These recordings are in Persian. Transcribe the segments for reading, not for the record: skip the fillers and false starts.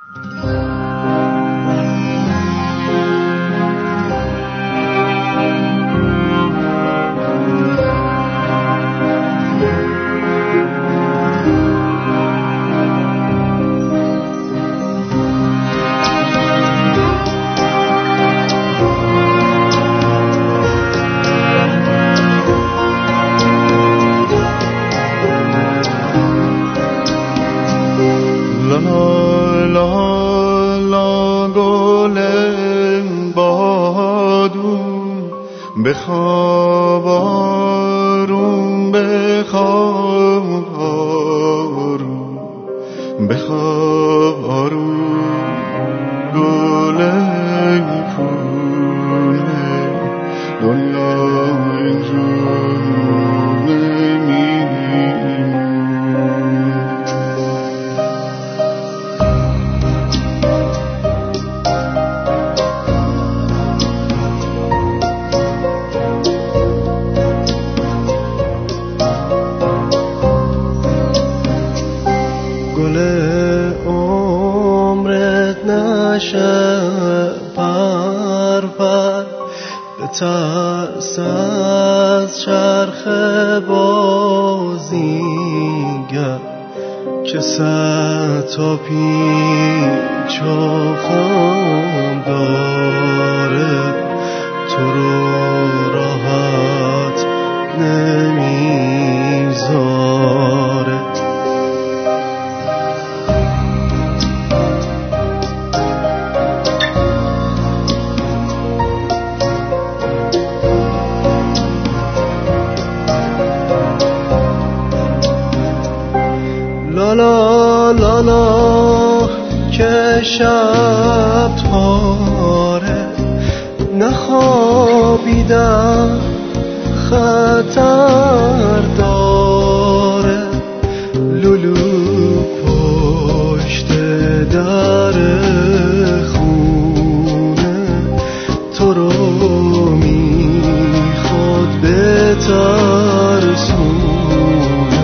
بخواب آروم، بخواب آروم، بخواب آروم، گل میخونه دنیا اینجور ترس از چرخ بازیگر که صد تا پیچ و خم داره، تو رو راحت نمیذاره. لالا لالا که شب تاره، نخوابیدم خطر داره. لولو پشت در خونه تو رو میخواد بترسونه.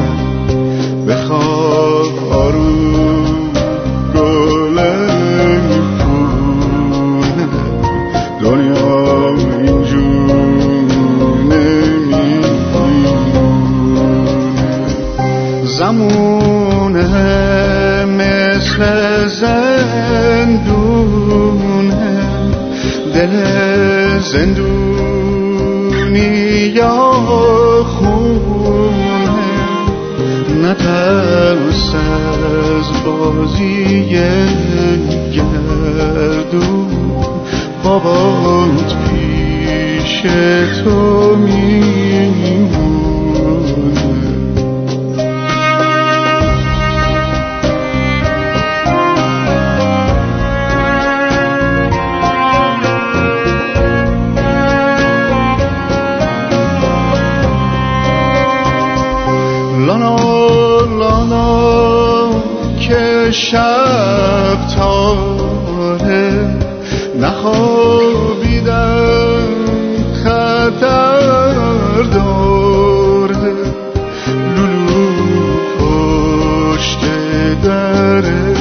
بخواب آروم، گل میخونه دنیا اینجور نمیمونه. زمونه مثل زندونه، دل زندونی یا خونه. نترس از بازی گردون، بابات پیش تو میمونه. لالا لالا که شب تاره، نخوابیدم خطر داره. لولو پشت در